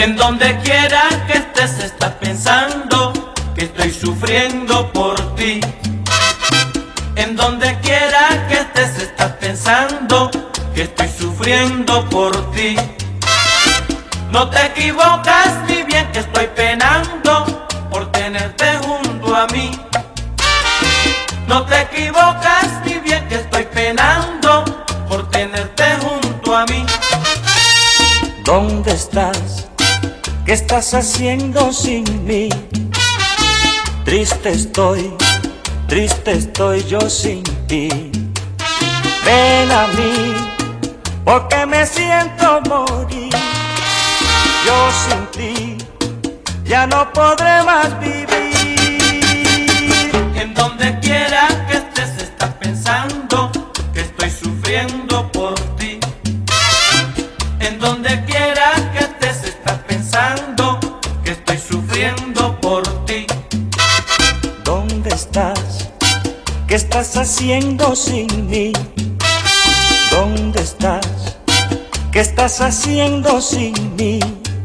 En donde quiera que estés estás pensando que estoy sufriendo por ti. En donde quiera que estés estás pensando que estoy sufriendo por ti. No te equivocas ni bien que estoy penando por tenerte junto a mí. No te equivocas ni bien que estoy penando por tenerte junto a mí. ¿Dónde estás? ¿Qué estás haciendo sin mí? Triste estoy yo sin ti. Ven a mí, porque me siento morir. Yo sin ti ya no podré más vivir. En donde quiera que estés estás pensando que estoy sufriendo por ti. En donde quiera que estés estás pensando que estoy sufriendo por ti. ¿Dónde estás? ¿Qué estás haciendo sin mí? ¿Dónde estás? ¿Qué estás haciendo sin mí?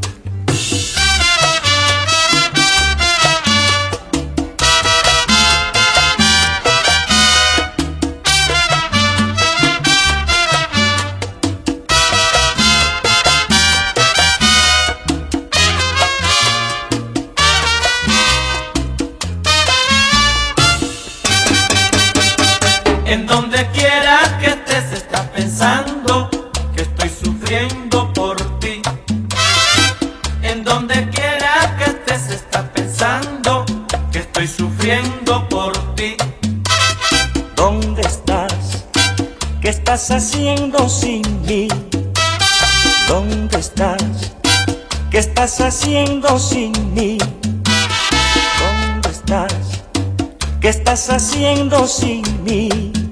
En donde quiera que estés estás pensando que estoy sufriendo por ti. En donde quiera que estés estás pensando que estoy sufriendo por ti. ¿Dónde estás? ¿Qué estás haciendo sin mí? ¿Dónde estás? ¿Qué estás haciendo sin mí? ¿Dónde estás? ¿Qué estás haciendo sin mí?